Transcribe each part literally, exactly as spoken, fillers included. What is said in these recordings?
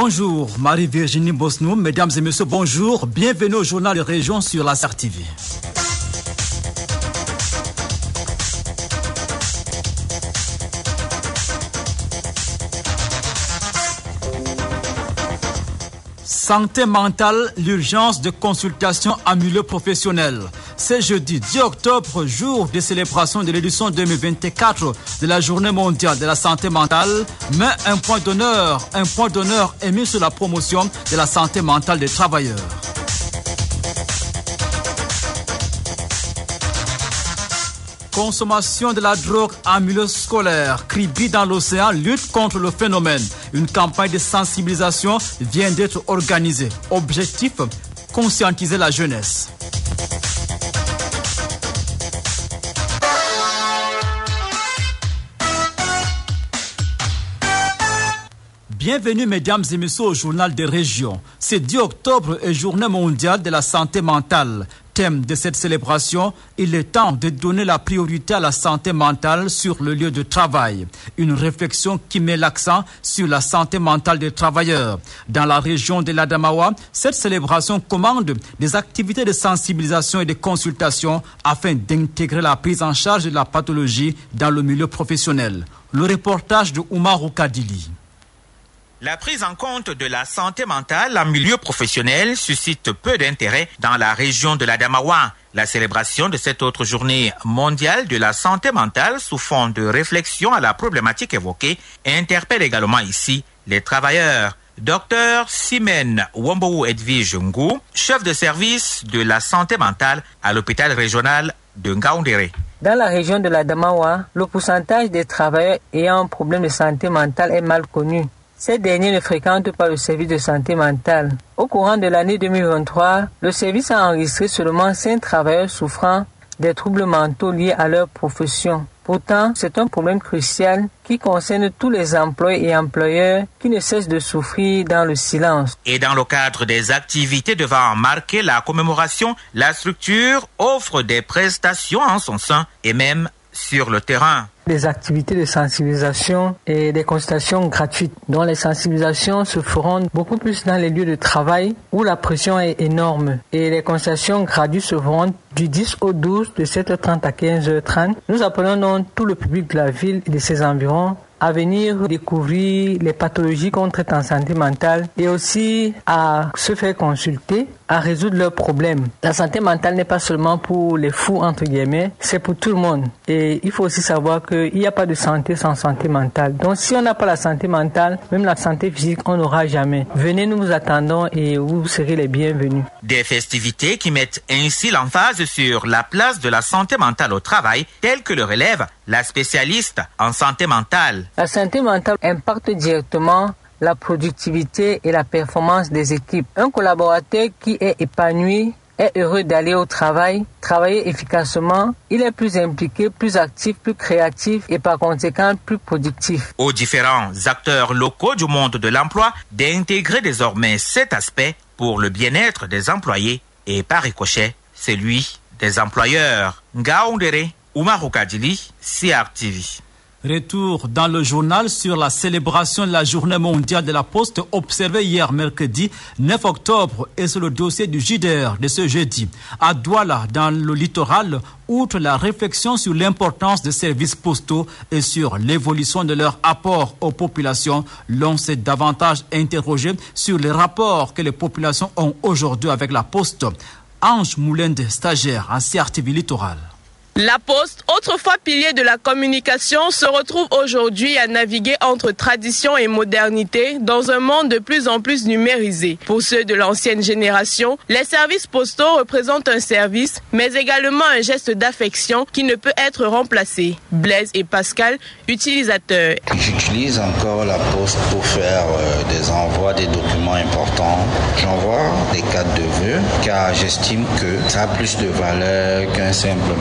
Bonjour, Marie-Virginie Bosnou, mesdames et messieurs, bonjour. Bienvenue au journal de région sur la S A R T V. Santé mentale, l'urgence de consultation en milieu professionnel. C'est jeudi dix octobre, jour de célébration de l'édition deux mille vingt-quatre de la Journée mondiale de la santé mentale, mais un point d'honneur, un point d'honneur est mis sur la promotion de la santé mentale des travailleurs. Consommation de la drogue en milieu scolaire, Kribi dans l'océan lutte contre le phénomène. Une campagne de sensibilisation vient d'être organisée. Objectif, conscientiser la jeunesse. Bienvenue mesdames et messieurs au journal des régions. C'est dix octobre et journée mondiale de la santé mentale. Thème de cette célébration, il est temps de donner la priorité à la santé mentale sur le lieu de travail. Une réflexion qui met l'accent sur la santé mentale des travailleurs. Dans la région de l'Adamawa, cette célébration commande des activités de sensibilisation et de consultation afin d'intégrer la prise en charge de la pathologie dans le milieu professionnel. Le reportage de Oumarou Kadili. La prise en compte de la santé mentale en milieu professionnel suscite peu d'intérêt dans la région de l'Adamawa. La célébration de cette autre journée mondiale de la santé mentale sous fond de réflexion à la problématique évoquée interpelle également ici les travailleurs. Docteur Simène Wambou Edwige Ngou, chef de service de la santé mentale à l'hôpital régional de Ngaoundéré. Dans la région de l'Adamawa, le pourcentage des travailleurs ayant un problème de santé mentale est mal connu. Ces derniers ne fréquentent pas le service de santé mentale. Au courant de l'année deux mille vingt-trois, le service a enregistré seulement cinq travailleurs souffrant des troubles mentaux liés à leur profession. Pourtant, c'est un problème crucial qui concerne tous les employés et employeurs qui ne cessent de souffrir dans le silence. Et dans le cadre des activités devant marquer la commémoration, la structure offre des prestations en son sein et même sur le terrain. Des activités de sensibilisation et des consultations gratuites, dont les sensibilisations se feront beaucoup plus dans les lieux de travail où la pression est énorme. Et les consultations gratuites se feront du dix au douze, de sept heures trente à quinze heures trente. Nous appelons donc tout le public de la ville et de ses environs à venir découvrir les pathologies qu'on traite en santé mentale et aussi à se faire consulter, à résoudre leurs problèmes. La santé mentale n'est pas seulement pour les fous, entre guillemets, c'est pour tout le monde. Et il faut aussi savoir qu'il n'y a pas de santé sans santé mentale. Donc si on n'a pas la santé mentale, même la santé physique, on n'aura jamais. Venez, nous vous attendons et vous serez les bienvenus. Des festivités qui mettent ainsi l'emphase sur la place de la santé mentale au travail, telle que le relève la spécialiste en santé mentale. La santé mentale impacte directement la productivité et la performance des équipes. Un collaborateur qui est épanoui est heureux d'aller au travail, travailler efficacement, il est plus impliqué, plus actif, plus créatif et par conséquent plus productif. Aux différents acteurs locaux du monde de l'emploi d'intégrer désormais cet aspect pour le bien-être des employés et par ricochet celui des employeurs. Ngaoundéré, Oumarou Kadili, S A R T V. Retour dans le journal sur la célébration de la Journée mondiale de la Poste observée hier mercredi neuf octobre et sur le dossier du J D R de ce jeudi. À Douala, dans le littoral, outre la réflexion sur l'importance des services postaux et sur l'évolution de leur apport aux populations, l'on s'est davantage interrogé sur les rapports que les populations ont aujourd'hui avec la Poste. Ange Moulende, stagiaire en C R T V Littoral. La Poste, autrefois pilier de la communication, se retrouve aujourd'hui à naviguer entre tradition et modernité dans un monde de plus en plus numérisé. Pour ceux de l'ancienne génération, les services postaux représentent un service, mais également un geste d'affection qui ne peut être remplacé. Blaise et Pascal, utilisateurs. J'utilise encore la Poste pour faire euh, des envois des documents importants. J'envoie des cartes de vœux car j'estime que ça a plus de valeur qu'un simple message.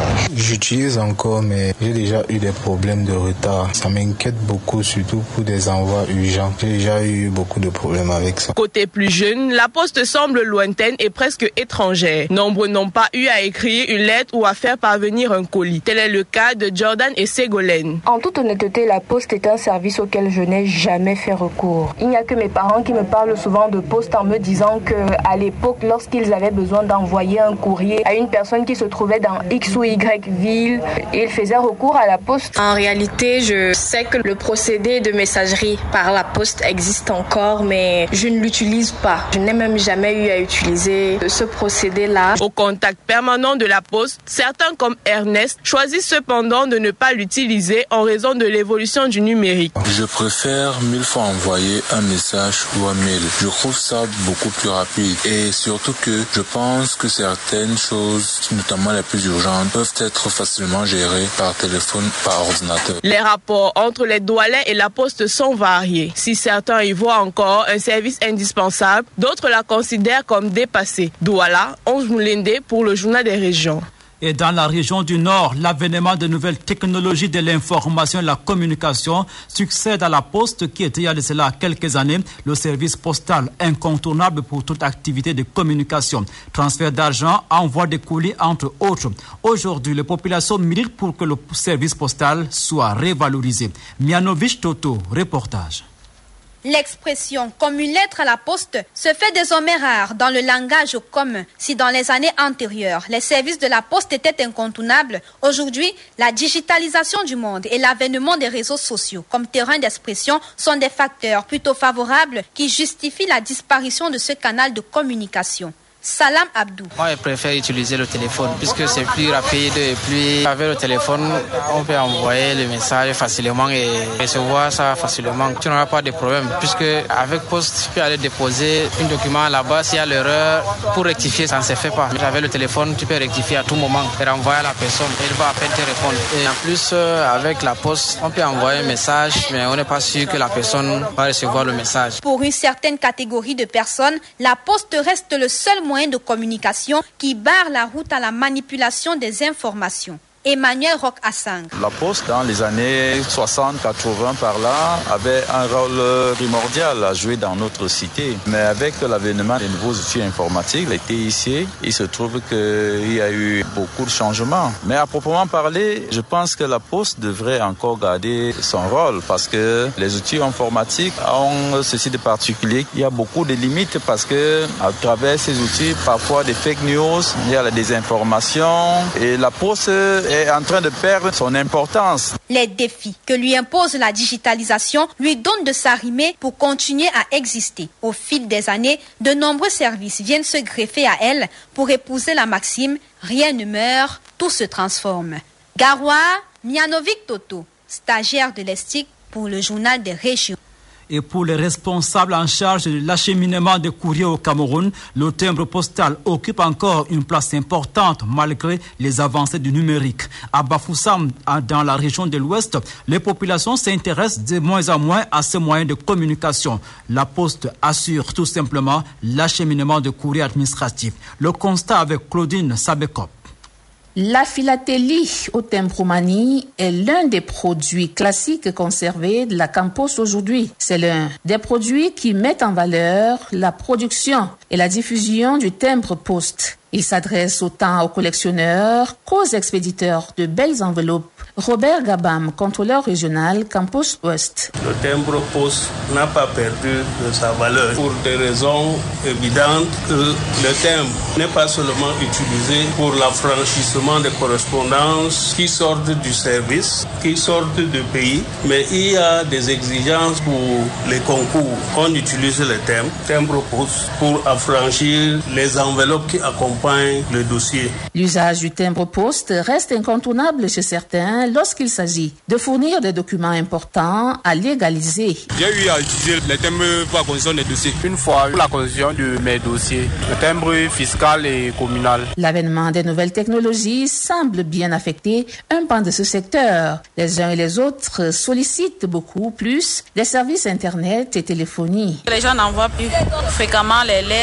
messages. J'utilise encore, mais j'ai déjà eu des problèmes de retard. Ça m'inquiète beaucoup, surtout pour des envois urgents. J'ai déjà eu beaucoup de problèmes avec ça. Côté plus jeune, la poste semble lointaine et presque étrangère. Nombreux n'ont pas eu à écrire une lettre ou à faire parvenir un colis. Tel est le cas de Jordan et Ségolène. En toute honnêteté, la poste est un service auquel je n'ai jamais fait recours. Il n'y a que mes parents qui me parlent souvent de poste en me disant qu'à l'époque, lorsqu'ils avaient besoin d'envoyer un courrier à une personne qui se trouvait dans X ou Y ville, ils faisaient recours à la poste. En réalité, je sais que le procédé de messagerie par la poste existe encore, mais je ne l'utilise pas. Je n'ai même jamais eu à utiliser ce procédé-là. Au contact permanent de la poste, certains comme Ernest choisissent cependant de ne pas l'utiliser en raison de l'évolution du numérique. Je préfère mille fois envoyer un message ou un mail. Je trouve ça beaucoup plus rapide et surtout que je pense que certaines choses, notamment les plus urgentes, peuvent être facilement gérées par téléphone, par ordinateur. Les rapports entre les douaniers et la poste sont variés. Si certains y voient encore un service indispensable, d'autres la considèrent comme dépassée. Douala, Onze Moulende pour le Journal des Régions. Et dans la région du Nord, l'avènement de nouvelles technologies de l'information et de la communication succède à la poste qui était il y a de cela quelques années le service postal incontournable pour toute activité de communication. Transfert d'argent, envoi de colis, entre autres. Aujourd'hui, les populations militent pour que le service postal soit révalorisé. Mianovic Toto, reportage. L'expression « comme une lettre à la poste » se fait désormais rare dans le langage commun. Si dans les années antérieures, les services de la poste étaient incontournables, aujourd'hui, la digitalisation du monde et l'avènement des réseaux sociaux comme terrain d'expression sont des facteurs plutôt favorables qui justifient la disparition de ce canal de communication. Salam Abdou. Moi, je préfère utiliser le téléphone puisque c'est plus rapide et plus avec le téléphone, on peut envoyer le message facilement et recevoir ça facilement. Tu n'auras pas de problème puisque avec poste, tu peux aller déposer un document là-bas. S'il y a l'erreur, pour rectifier, ça ne se fait pas. Mais avec le téléphone, tu peux rectifier à tout moment et renvoyer à la personne. Elle va à peine te répondre. Et en plus, avec la poste, on peut envoyer un message, mais on n'est pas sûr que la personne va recevoir le message. Pour une certaine catégorie de personnes, la poste reste le seul moyen de communication qui barre la route à la manipulation des informations. Emmanuel Roch-Assang. La poste, dans les années soixante quatre-vingts par là, avait un rôle primordial à jouer dans notre cité. Mais avec l'avènement des nouveaux outils informatiques, les T I C, il se trouve qu'il y a eu beaucoup de changements. Mais à proprement parler, je pense que la poste devrait encore garder son rôle parce que les outils informatiques ont ceci de particulier. Il y a beaucoup de limites parce que à travers ces outils, parfois des fake news, il y a la désinformation et la poste est en train de perdre son importance. Les défis que lui impose la digitalisation lui donnent de s'arrimer pour continuer à exister. Au fil des années, de nombreux services viennent se greffer à elle pour épouser la maxime « Rien ne meurt, tout se transforme ». Garoua, Mianovic Toto, stagiaire de l'E S T I C pour le Journal des Régions. Et pour les responsables en charge de l'acheminement des courriers au Cameroun, le timbre postal occupe encore une place importante malgré les avancées du numérique. À Bafoussam, dans la région de l'Ouest, les populations s'intéressent de moins en moins à ces moyens de communication. La poste assure tout simplement l'acheminement de courriers administratifs. Le constat avec Claudine Sabekop. La philatélie au timbromanie est l'un des produits classiques conservés de la Campost aujourd'hui. C'est l'un des produits qui mettent en valeur la production et la diffusion du timbre-poste. Il s'adresse autant aux collectionneurs qu'aux expéditeurs de belles enveloppes. Robert Gabam, contrôleur régional Campost Ouest. Le timbre-poste n'a pas perdu de sa valeur pour des raisons évidentes que le timbre n'est pas seulement utilisé pour l'affranchissement des correspondances qui sortent du service, qui sortent du pays, mais il y a des exigences pour les concours. On utilise le timbre, timbre-poste pour affranchir les enveloppes qui accompagnent le dossier. L'usage du timbre-poste reste incontournable chez certains lorsqu'il s'agit de fournir des documents importants à légaliser. J'ai eu à utiliser le timbre pour la constitution des dossiers. Une fois pour la constitution de mes dossiers, le timbre fiscal et communal. L'avènement des nouvelles technologies semble bien affecter un pan de ce secteur. Les uns et les autres sollicitent beaucoup plus les services Internet et téléphonie. Les gens n'envoient plus fréquemment les lettres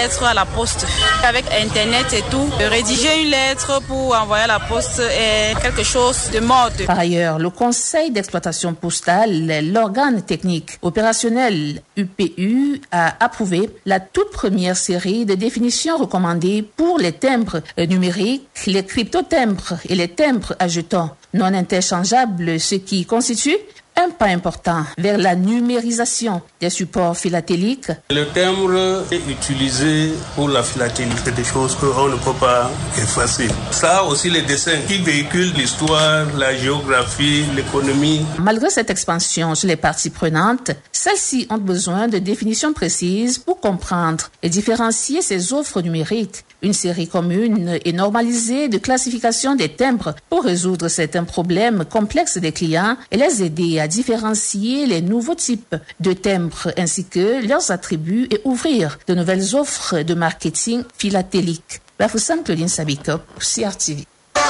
lettre à la poste. Avec Internet et tout, rédiger une lettre pour envoyer à la poste est quelque chose de mode. Par ailleurs, le Conseil d'exploitation postale, l'organe technique opérationnel U P U, a approuvé la toute première série de définitions recommandées pour les timbres numériques, les cryptotimbres et les timbres à jetons non interchangeables, ce qui constitue un pas important vers la numérisation des supports philatéliques. Le timbre est utilisé pour la philatélie, c'est des choses qu'on ne peut pas effacer. Ça aussi les dessins qui véhiculent l'histoire, la géographie, l'économie. Malgré cette expansion sur les parties prenantes, celles-ci ont besoin de définitions précises pour comprendre et différencier ces offres numériques. Une série commune et normalisée de classification des timbres pour résoudre certains problèmes complexes des clients et les aider à différencier les nouveaux types de timbres ainsi que leurs attributs et ouvrir de nouvelles offres de marketing philatélique. Bafoussam Claudine Sabito, C R T V.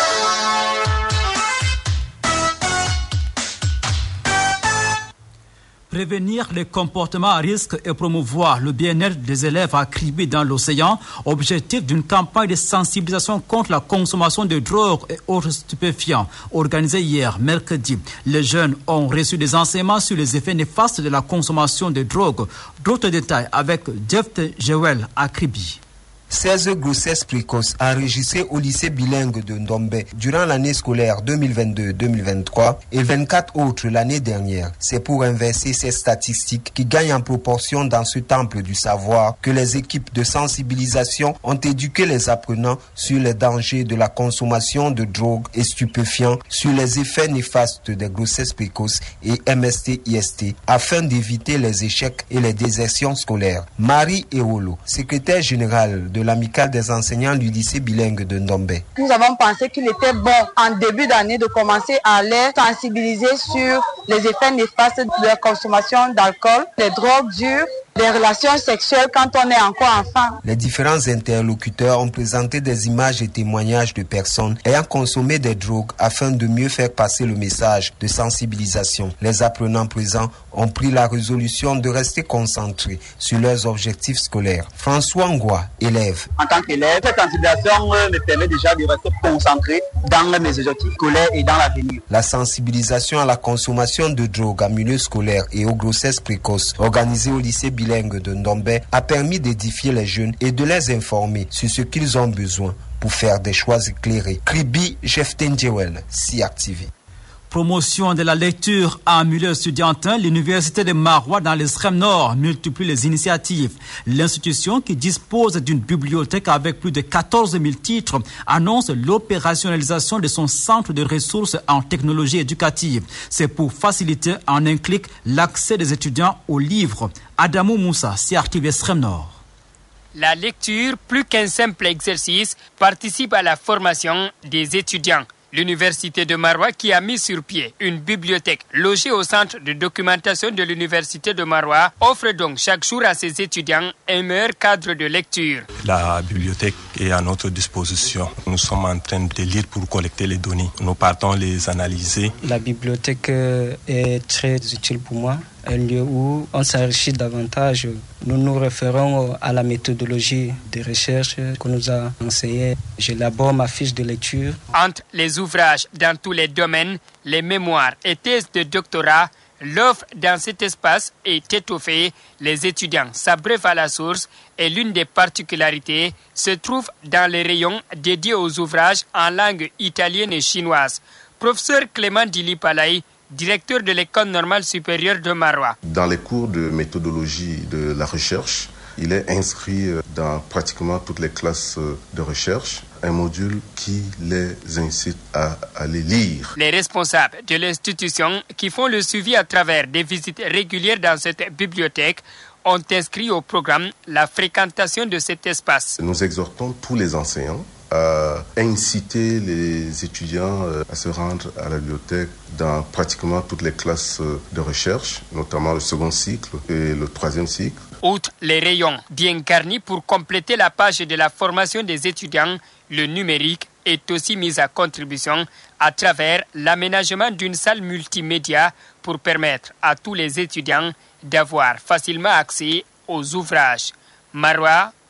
Prévenir les comportements à risque et promouvoir le bien-être des élèves à Kribi dans l'océan, objectif d'une campagne de sensibilisation contre la consommation de drogues et autres stupéfiants, organisée hier, mercredi. Les jeunes ont reçu des enseignements sur les effets néfastes de la consommation de drogues. D'autres détails avec Jeff Jewel à Kribi. seize grossesses précoces enregistrées au lycée bilingue de Ndombe durant l'année scolaire deux mille vingt-deux deux mille vingt-trois et vingt-quatre autres l'année dernière. C'est pour inverser ces statistiques qui gagnent en proportion dans ce temple du savoir que les équipes de sensibilisation ont éduqué les apprenants sur les dangers de la consommation de drogues et stupéfiants, sur les effets néfastes des grossesses précoces et M S T I S T afin d'éviter les échecs et les désertions scolaires. Marie Eolo, secrétaire générale de l'amicale des enseignants du lycée bilingue de Ndombe. Nous avons pensé qu'il était bon en début d'année de commencer à les sensibiliser sur les effets néfastes de la consommation d'alcool, des drogues dures, des relations sexuelles quand on est encore enfant. Les différents interlocuteurs ont présenté des images et témoignages de personnes ayant consommé des drogues afin de mieux faire passer le message de sensibilisation. Les apprenants présents ont pris la résolution de rester concentrés sur leurs objectifs scolaires. François Ngoua, élève. En tant qu'élève, cette sensibilisation me permet déjà de rester concentré dans mes objectifs scolaires et dans l'avenir. La sensibilisation à la consommation de drogues en milieu scolaire et aux grossesses précoces, organisée au lycée bilingue de Ndombe, a permis d'édifier les jeunes et de les informer sur ce qu'ils ont besoin pour faire des choix éclairés. Kribi Jeftenjewel, C R T V. Promotion de la lecture en milieu estudiantin, l'Université de Maroua dans l'extrême nord multiplie les initiatives. L'institution, qui dispose d'une bibliothèque avec plus de quatorze mille titres, annonce l'opérationnalisation de son centre de ressources en technologie éducative. C'est pour faciliter en un clic l'accès des étudiants aux livres. Adamou Moussa, C R T V Extrême Nord. La lecture, plus qu'un simple exercice, participe à la formation des étudiants. L'Université de Maroua, qui a mis sur pied une bibliothèque logée au centre de documentation de l'Université de Maroua, offre donc chaque jour à ses étudiants un meilleur cadre de lecture. La bibliothèque est à notre disposition. Nous sommes en train de lire pour collecter les données. Nous partons les analyser. La bibliothèque est très utile pour moi. Un lieu où on s'enrichit davantage. Nous nous référons à la méthodologie de recherche qu'on nous a enseignée. J'élabore ma fiche de lecture. Entre les ouvrages dans tous les domaines, les mémoires et thèses de doctorat, l'offre dans cet espace est étoffée. Les étudiants s'abreuvent à la source et l'une des particularités se trouve dans les rayons dédiés aux ouvrages en langue italienne et chinoise. Professeur Clément Dili-Palay, directeur de l'École normale supérieure de Maroua. Dans les cours de méthodologie de la recherche, il est inscrit dans pratiquement toutes les classes de recherche un module qui les incite à aller lire. Les responsables de l'institution qui font le suivi à travers des visites régulières dans cette bibliothèque ont inscrit au programme la fréquentation de cet espace. Nous exhortons tous les enseignants à inciter les étudiants à se rendre à la bibliothèque dans pratiquement toutes les classes de recherche, notamment le second cycle et le troisième cycle. Outre les rayons bien garnis pour compléter la page de la formation des étudiants, le numérique est aussi mis à contribution à travers l'aménagement d'une salle multimédia pour permettre à tous les étudiants d'avoir facilement accès aux ouvrages. Maroua,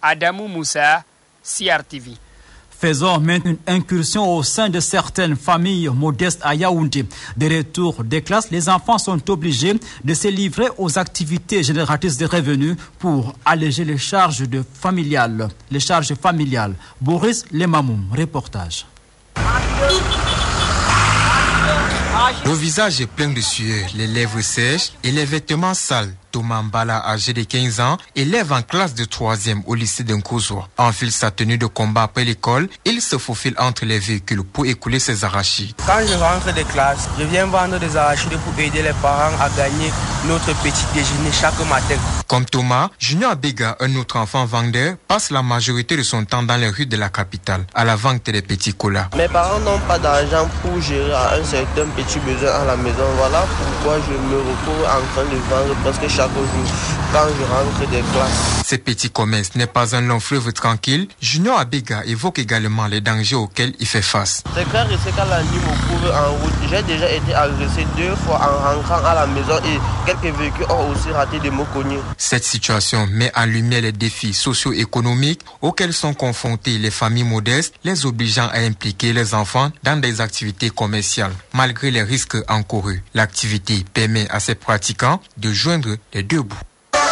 Adamou Moussa, C R T V. Faisons maintenant une incursion au sein de certaines familles modestes à Yaoundé. De retour des classes, les enfants sont obligés de se livrer aux activités génératrices de revenus pour alléger les charges de familiales. Les charges familiales. Boris Lemamoum, reportage. Le visage est plein de sueur, les lèvres sèches et les vêtements sales. Thomas Mbala, âgé de quinze ans, élève en classe de troisième au lycée d'Nkozoa. Enfile sa tenue de combat après l'école, il se faufile entre les véhicules pour écouler ses arachides. Quand je rentre de classe, je viens vendre des arachides pour aider les parents à gagner notre petit déjeuner chaque matin. Comme Thomas, Junior Abega, un autre enfant vendeur, passe la majorité de son temps dans les rues de la capitale, à la vente des petits colas. Mes parents n'ont pas d'argent pour gérer un certain petit besoin à la maison. Voilà pourquoi je me retrouve en train de vendre presque chaque jour quand je rentre des classes. Ce petit commerce n'est pas un long fleuve tranquille. Junior Abega évoque également les dangers auxquels il fait face. C'est clair que c'est quand la nuit me couvre en route. J'ai déjà été agressé deux fois en rentrant à la maison et quelques véhicules ont aussi raté de me cogner. Cette situation met en lumière les défis socio-économiques auxquels sont confrontées les familles modestes, les obligeant à impliquer les enfants dans des activités commerciales. Malgré les risques encourus, l'activité permet à ses pratiquants de joindre les deux bouts.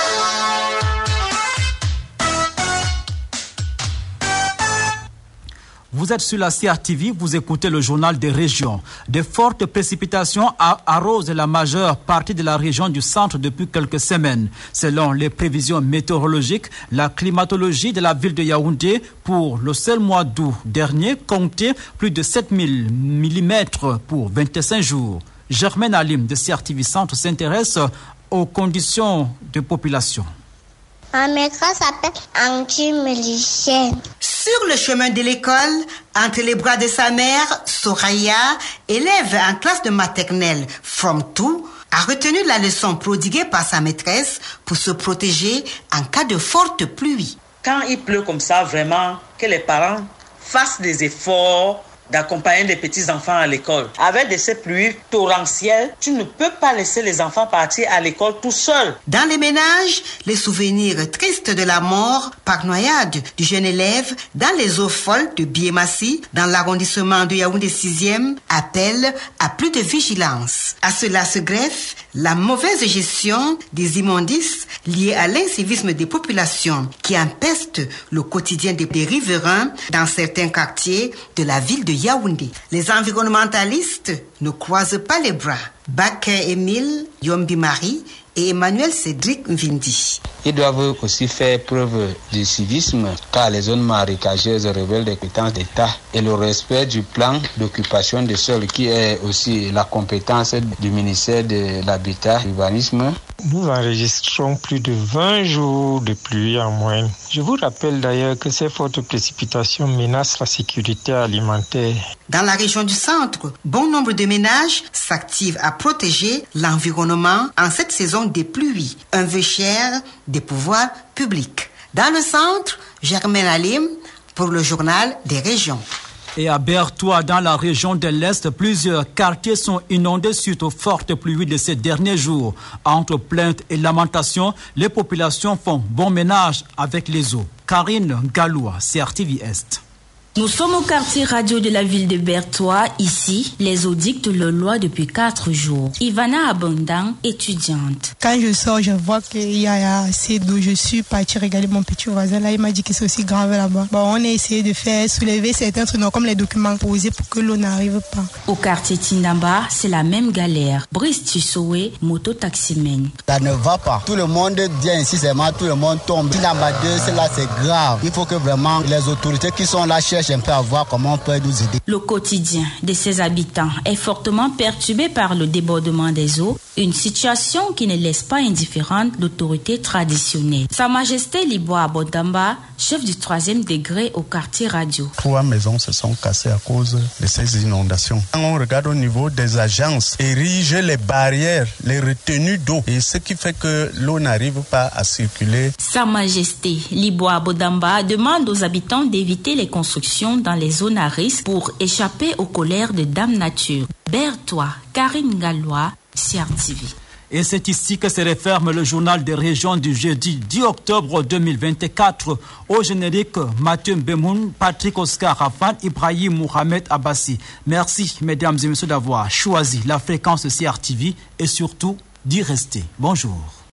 Vous êtes sur la C R T V, vous écoutez le journal des régions. De fortes précipitations arrosent la majeure partie de la région du centre depuis quelques semaines. Selon les prévisions météorologiques, la climatologie de la ville de Yaoundé, pour le seul mois d'août dernier, comptait plus de sept mille millimètres pour vingt-cinq jours. Germaine Alim de C R T V Centre s'intéresse aux conditions de population. Ma maîtresse s'appelle anti-milicienne. Sur le chemin de l'école, entre les bras de sa mère, Soraya, élève en classe de maternelle From Two, a retenu la leçon prodiguée par sa maîtresse pour se protéger en cas de forte pluie. Quand il pleut comme ça, vraiment, que les parents fassent des efforts d'accompagner les petits-enfants à l'école. Avec de ces pluies torrentielles, tu ne peux pas laisser les enfants partir à l'école tout seuls. Dans les ménages, les souvenirs tristes de la mort par noyade du jeune élève dans les eaux folles de Biémassi, dans l'arrondissement de Yaoundé sixième, appellent à plus de vigilance. À cela se greffe la mauvaise gestion des immondices liés à l'incivisme des populations qui empestent le quotidien des riverains dans certains quartiers de la ville de Yaoundé. Les environnementalistes ne croisent pas les bras. Baker Émile, Yombi Marie et Emmanuel Cédric Vindi. Ils doivent aussi faire preuve de civisme car les zones marécageuses révèlent des compétences d'État et le respect du plan d'occupation des sols qui est aussi la compétence du ministère de l'Habitat et de l'Urbanisme. Nous enregistrons plus de vingt jours de pluie en moyenne. Je vous rappelle d'ailleurs que ces fortes précipitations menacent la sécurité alimentaire. Dans la région du centre, bon nombre de ménages s'activent à protéger l'environnement en cette saison des pluies, un vœu cher des pouvoirs publics. Dans le centre, Germaine Alim pour le journal des régions. Et à Bertois, dans la région de l'Est, plusieurs quartiers sont inondés suite aux fortes pluies de ces derniers jours. Entre plaintes et lamentations, les populations font bon ménage avec les eaux. Karine Galoua, C R T V Est. Nous sommes au quartier radio de la ville de Bertois. Ici, les eaux dictent leur loi depuis quatre jours. Ivana Abondant, étudiante. Quand je sors, je vois qu'il y a assez d'eau. Je suis partie regarder mon petit voisin. Là, il m'a dit que c'est aussi grave là-bas. Bon, on a essayé de faire soulever certains trucs, comme les documents posés pour que l'eau n'arrive pas. Au quartier Tindamba, c'est la même galère. Brice Tissoé, moto-taximène. Ça ne va pas. Tout le monde vient ici, c'est mal, tout le monde tombe. Tindamba deux, c'est là, c'est grave. Il faut que vraiment les autorités qui sont là cherchent un peu à voir comment on peut nous aider. Le quotidien de ses habitants est fortement perturbé par le débordement des eaux, une situation qui ne laisse pas indifférente l'autorité traditionnelle. Sa Majesté Liboa Abondamba, chef du troisième degré au quartier radio. Trois maisons se sont cassées à cause de ces inondations. Quand on regarde au niveau des agences, ériger les barrières, les retenues d'eau, et ce qui fait que l'eau n'arrive pas à circuler. Sa Majesté Liboa Abondamba demande aux habitants d'éviter les constructions dans les zones à risque pour échapper aux colères de Dame Nature. Bertois, Karine Galois, C R T V. Et c'est ici que se referme le journal des régions du jeudi dix octobre deux mille vingt-quatre. Au générique, Mathieu Bemoun, Patrick Oscar Rafan, Ibrahim Mohamed Abbassi. Merci, mesdames et messieurs, d'avoir choisi la fréquence C R T V et surtout d'y rester. Bonjour.